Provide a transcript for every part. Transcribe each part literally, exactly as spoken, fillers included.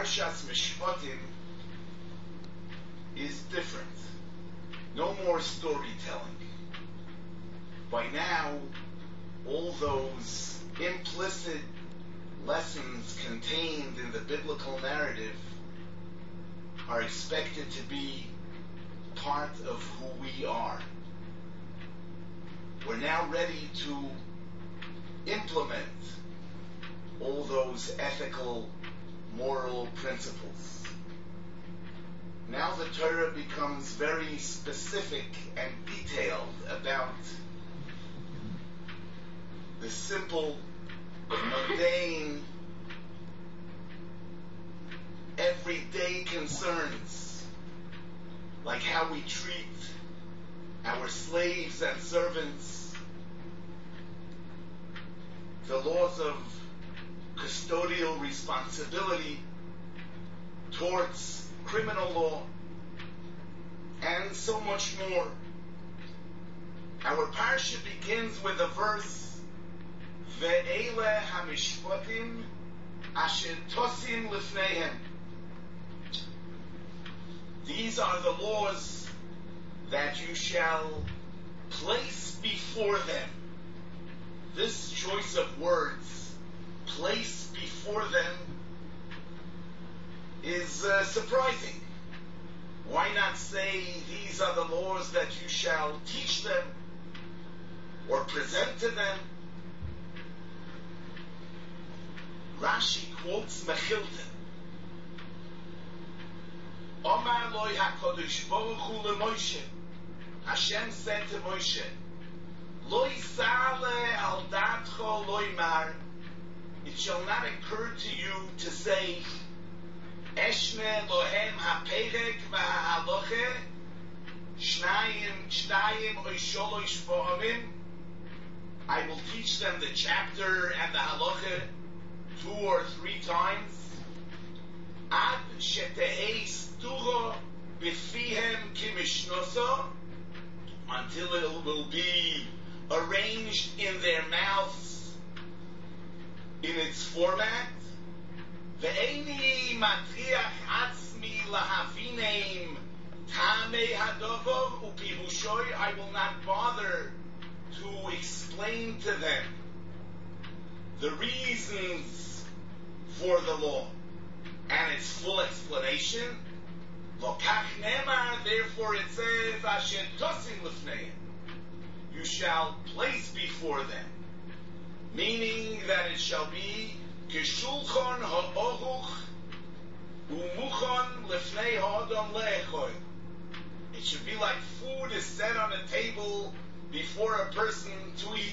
Parshas Mishpatim is different. No more storytelling. By now, all those implicit lessons contained in the biblical narrative are expected to be part of who we are. We're now ready to implement all those ethical, moral principles. Now the Torah becomes very specific and detailed about the simple, mundane, everyday concerns, like how we treat our slaves and servants, the laws of custodial responsibility towards criminal law, and so much more. Our parsha begins with a verse, Ve'ele hamishpatim asher tosim lifneihem. These are the laws that you shall place before them. This choice of words, place before them, is uh, surprising. Why not say these are the laws that you shall teach them or present to them? Rashi quotes Mechilta. Omar loy HaKadosh Baruch Hu leMoshe. Hashem said to Moshe, Loy sale al datcho loy mar. It shall not occur to you to say, Eshne lohem haperek v'ha'aloche shnayim shnayim oy sholosh bo'amim. I will teach them the chapter and the halacha two or three times. Ad shetehei sturo b'fihem kimishnoso, until it will be arranged in their mouths in its format. Ve'eni matriach atzmi lahavineim tamei hadovo upirushoy. I will not bother to explain to them the reasons for the law and its full explanation. Lokach nemar, therefore it says, Asher tosim lifneihem. You shall place before them, meaning that it shall be Keshulchan ha'ohuch umuchan lifnei ha'adam le'echoy. It should be like food is set on a table before a person to eat.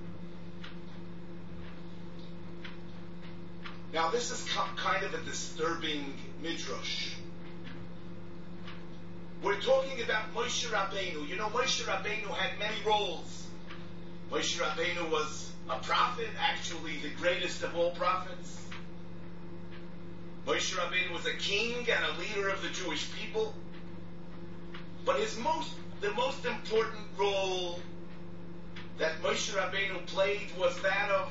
Now this is kind of a disturbing midrash. We're talking about Moshe Rabbeinu. You know, Moshe Rabbeinu had many roles. Moshe Rabbeinu was a prophet, actually the greatest of all prophets. Moshe Rabbeinu was a king and a leader of the Jewish people. But his most, the most important role that Moshe Rabbeinu played was that of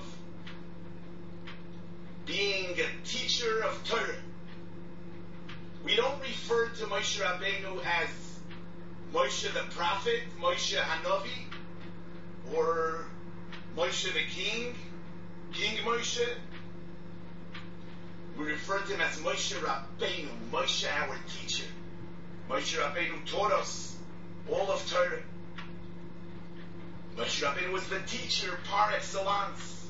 being a teacher of Torah. We don't refer to Moshe Rabbeinu as Moshe the prophet, Moshe Hanavi, or Moshe the king, King Moshe. We refer to him as Moshe Rabbeinu, Moshe our teacher. Moshe Rabbeinu taught us all of Torah. Moshe Rabbeinu was the teacher par excellence,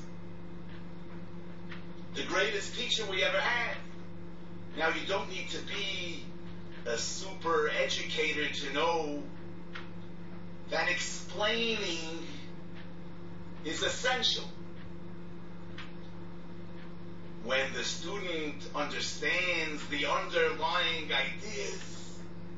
the greatest teacher we ever had. Now, you don't need to be a super educator to know that explaining is essential. When the student understands the underlying ideas,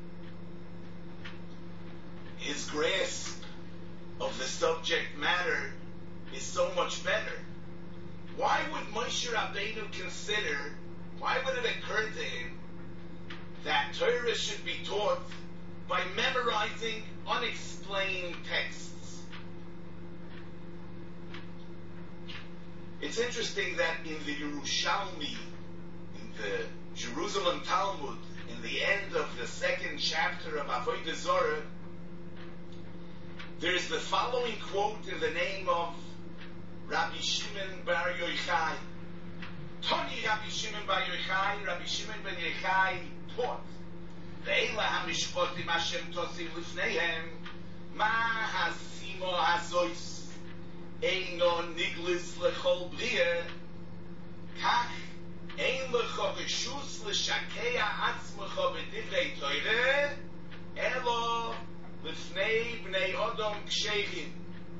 his grasp of the subject matter is so much better. Why would Moshe Rabbeinu consider, why would it occur to him that Torah should be taught by memorizing unexplained texts? It's interesting that in the Yerushalmi, in the Jerusalem Jerusalem Talmud, in the end of the second chapter of Avodah Zorah, there's the following quote in the name of Rabbi Shimon Bar Yochai. Toni Rabbi Shimon Bar Yochai, Rabbi Shimon ben Yochai taught, Ve'ela hamishpotim Hashem tosim lifneihem, ma hasimo hazois, eino niglis lechol bria, kach ein lecho reshus l'shakeya atzmecho b'divrei Torah, elo lifnei bnei odom ksherim.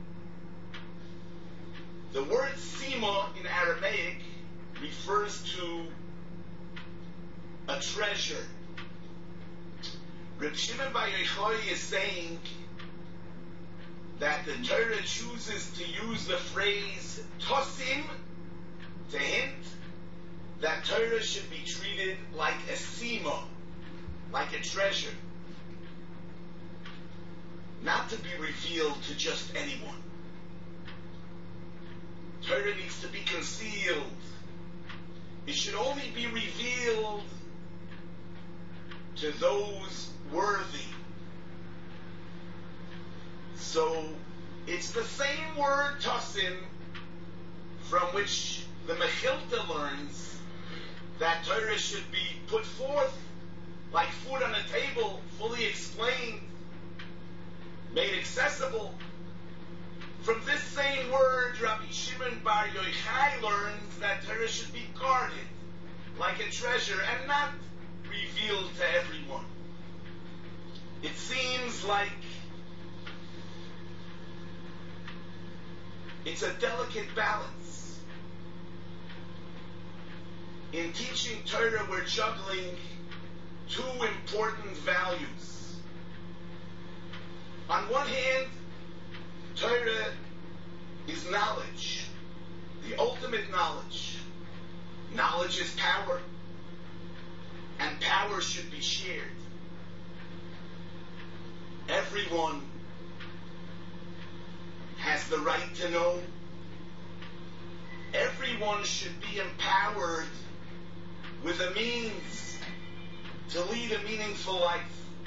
The word sima in Aramaic refers to a treasure. Reb Shimon Bar Yochai is saying that the Torah chooses to use the phrase tosim to hint that Torah should be treated like a sima, like a treasure, not to be revealed to just anyone. Torah needs to be concealed. It should only be revealed to those worthy. So it's the same word tosim from which the Mechilta learns that Torah should be put forth like food on a table, fully explained, made accessible. From this same word, Rabbi Shimon Bar Yochai learns that Torah should be guarded like a treasure and not revealed to everyone. It seems like it's a delicate balance. In teaching Torah, we're juggling two important values. On one hand, Torah is knowledge, the ultimate knowledge. Knowledge is power, and power should be shared. Everyone has the right to know. Everyone should be empowered with a means to lead a meaningful life.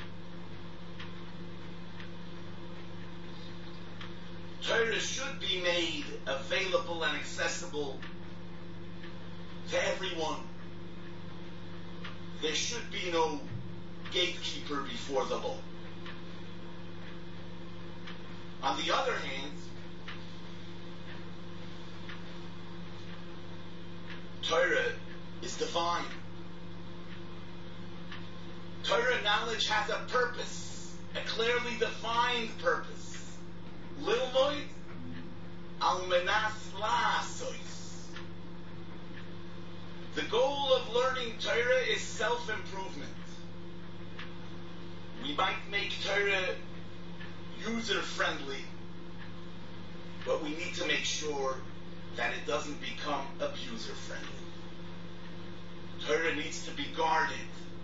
Torah should be made available and accessible to everyone. There should be no gatekeeper before the law. On the other hand, Torah is divine. Torah knowledge has a purpose, a clearly defined purpose. Lilmoid al menas la'asois. The goal of learning Torah is self-improvement. We might make Torah user-friendly, but we need to make sure that it doesn't become abuser-friendly. Torah needs to be guarded.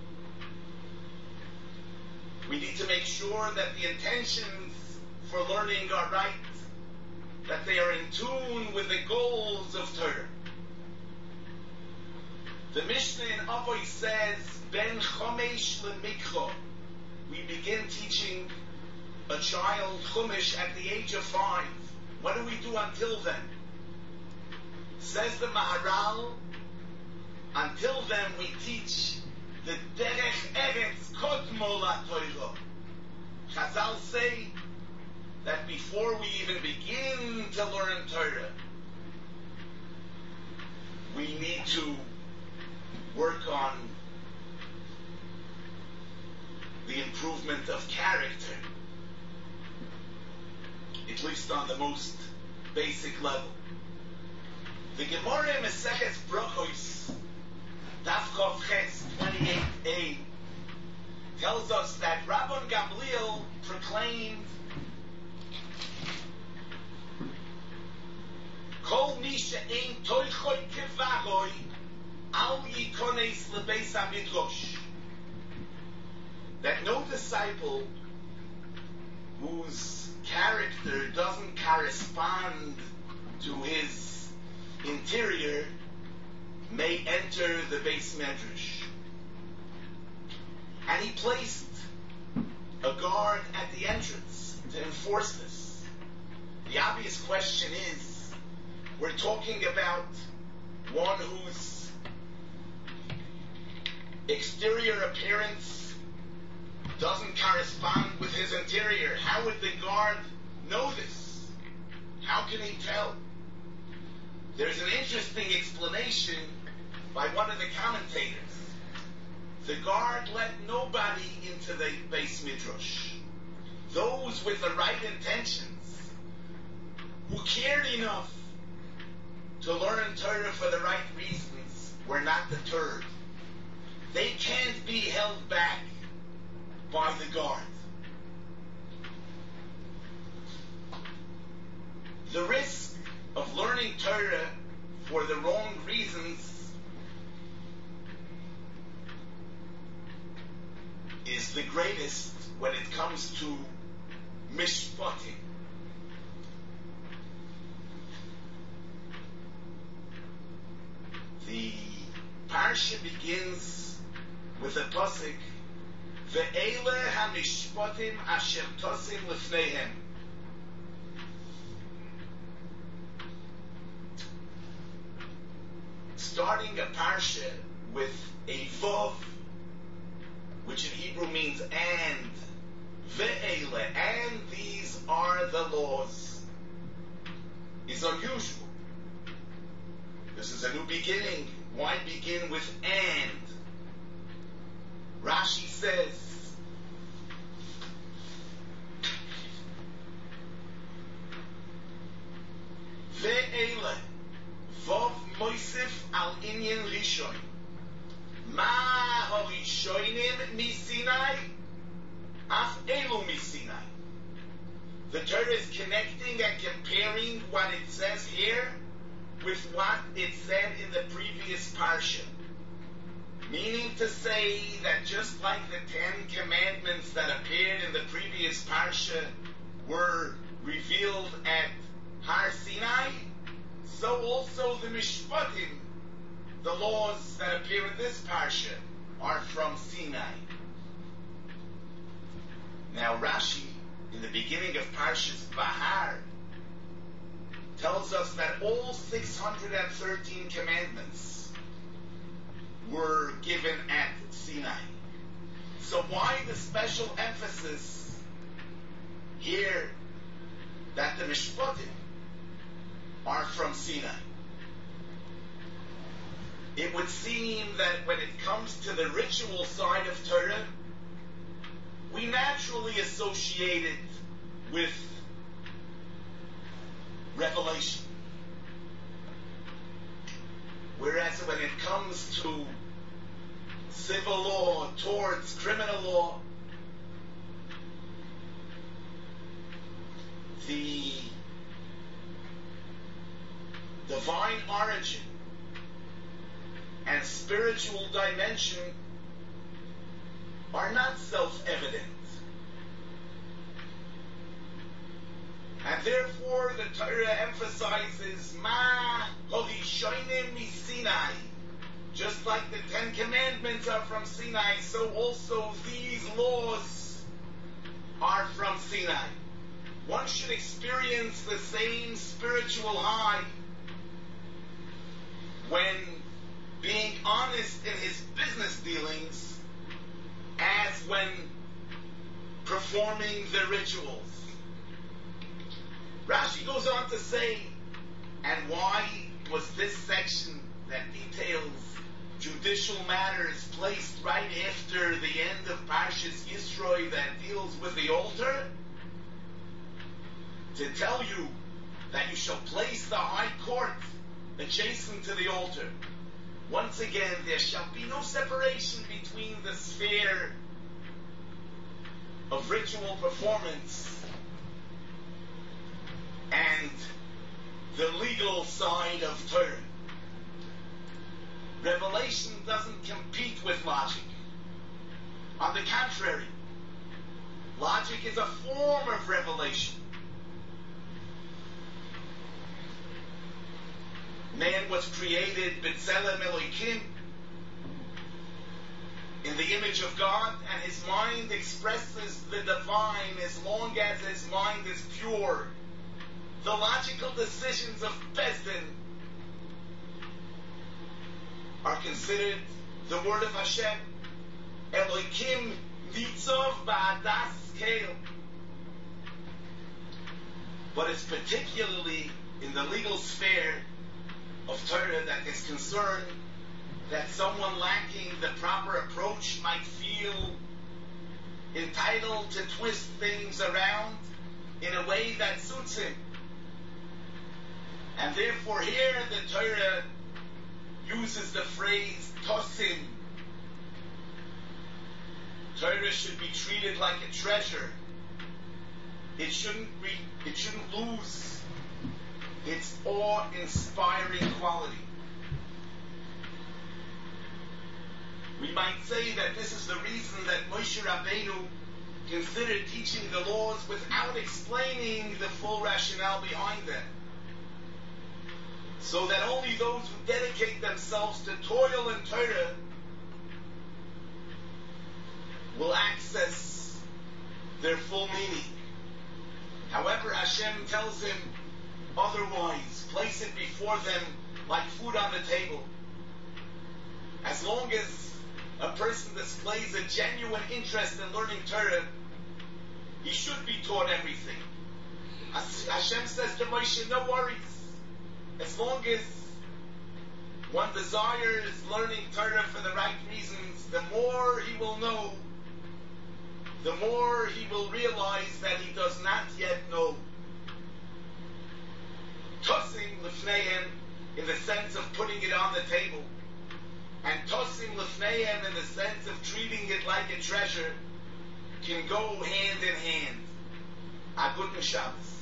We need to make sure that the intentions for learning are right, that they are in tune with the goals of Torah. The Mishnah in Avos says, Ben Chomesh leMikra. We begin teaching a child Chumash at the age of five. What do we do until then? Says the Maharal, until then we teach the Derech Eretz Kodmo LaTorah. Chazal say that before we even begin to learn Torah, we need to work on the improvement of character, at least on the most basic level. The Gemara in Maseches Brachos, Daf Chav Ches twenty-eight a, tells us that Rabban Gamliel proclaimed, Kol mi she'ein toichoi kevahoi al yikones lebeis hamidrash. That no disciple whose character doesn't correspond to his interior may enter the Beis Medrash. And he placed a guard at the entrance to enforce this. The obvious question is, we're talking about one whose exterior appearance doesn't correspond with his interior. How would the guard know this? How can he tell? There's an interesting explanation by one of the commentators. The guard let nobody into the Beis Midrash. Those with the right intentions, who cared enough to learn Torah for the right reasons, were not deterred. They can't be held back by the guard. The risk of learning Torah for the wrong reasons is the greatest when it comes to mishpatim. The parsha begins with a pasuk, Ve'ele hamishpatim asher tosim lifneihem. Starting a parsha with a vav, which in Hebrew means and, ve'ele, and these are the laws, is unusual. This is a new beginning. Why begin with and? Rashi says, ve'ele, vav moisif al inyan rishon. Ma harishonim mi Sinai, af elu mi Sinai. The Torah is connecting and comparing what it says here with what it said in the previous parsha. Meaning to say that just like the Ten Commandments that appeared in the previous parsha were revealed at Har Sinai, so also the Mishpatim, the laws that appear in this parsha, are from Sinai. Now Rashi, in the beginning of Parshas Bahar, tells us that all six hundred thirteen commandments were given at Sinai. So why the special emphasis here that the Mishpatim are from Sinai? It would seem that when it comes to the ritual side of Torah, we naturally associate it with revelation. Whereas when it comes to civil law towards criminal law, the divine origin and spiritual dimension are not self-evident. And therefore the Torah emphasizes Ma Horishonim mi Sinai. Just like the Ten Commandments are from Sinai, so also these laws are from Sinai. One should experience the same spiritual high when being honest in his business dealings as when performing the rituals. Rashi goes on to say, and why was this section that details judicial matters placed right after the end of Parshas Yisro that deals with the altar? To tell you that you shall place the high court adjacent to the altar. Once again, there shall be no separation between the sphere of ritual performance and the legal side of Torah. Revelation doesn't compete with logic. On the contrary, logic is a form of revelation. Man was created B'Tselem Elokim in the the image of God, and his mind expresses the divine as long as his mind is pure. The logical decisions of Bezdin are considered the word of Hashem. Elokim nitzov ba'adas keil. But it's particularly in the legal sphere of Torah that is concerned that someone lacking the proper approach might feel entitled to twist things around in a way that suits him. And therefore here the Torah uses the phrase tosim. Torah should be treated like a treasure. It shouldn't be, it shouldn't lose its awe-inspiring quality. We might say that this is the reason that Moshe Rabbeinu considered teaching the laws without explaining the full rationale behind them, so that only those who dedicate themselves to toil and Torah will access their full meaning. However, Hashem tells him otherwise. Place it before them like food on the table. As long as a person displays a genuine interest in learning Torah, he should be taught everything. Hashem says to Moshe, no worries. As long as one desires learning Torah for the right reasons, the more he will know, the more he will realize that he does not yet know. Tossing lefneihem in the sense of putting it on the table, and tossing lefneihem in the sense of treating it like a treasure, can go hand in hand. A guten Shabbos.